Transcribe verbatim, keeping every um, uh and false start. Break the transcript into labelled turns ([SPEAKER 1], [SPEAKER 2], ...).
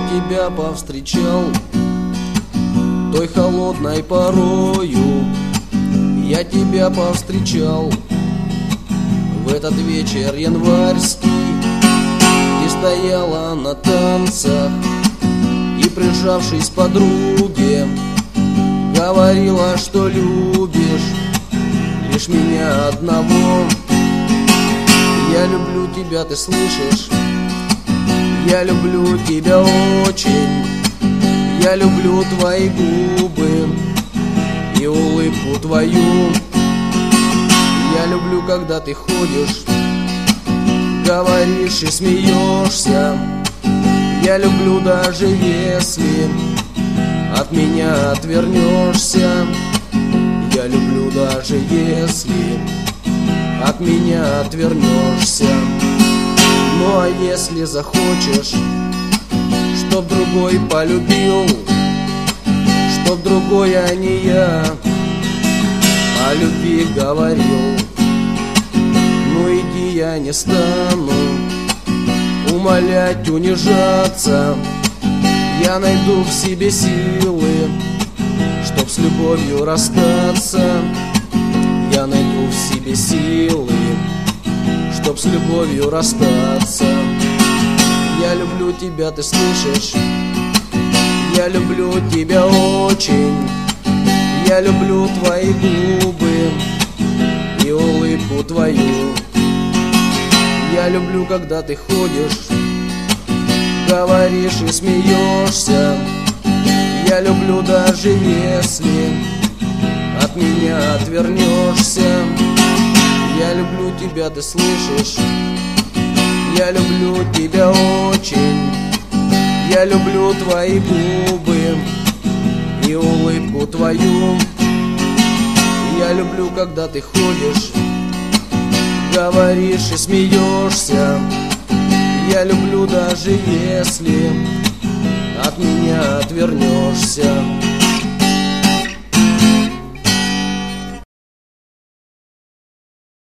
[SPEAKER 1] тебя повстречал той холодной порою. Я тебя повстречал в этот вечер январский. Ты стояла на танцах и, прижавшись к подруге, говорила, что любишь лишь меня одного. Я люблю тебя, ты слышишь? Я люблю тебя очень. Я люблю твои губы и улыбку твою. Я люблю, когда ты ходишь, говоришь и смеешься. Я люблю, даже если от меня отвернешься. Я люблю, даже если от меня отвернешься. Ну а если захочешь, чтоб другой полюбил, чтоб другой, а не я, о любви говорил, ну иди, я не стану умолять, унижаться. Я найду в себе силы, чтоб с любовью расстаться. Я найду в себе силы, чтоб с любовью расстаться. Я люблю тебя, ты слышишь? Я люблю тебя очень. Я люблю твои губы и улыбку твою. Я люблю, когда ты ходишь, говоришь и смеешься. Я люблю, даже если от меня отвернешься. Я люблю тебя, ты слышишь? Я люблю тебя очень. Я люблю твои губы и улыбку твою. Я люблю, когда ты ходишь, говоришь и смеешься. Я люблю, даже если от меня отвернешься.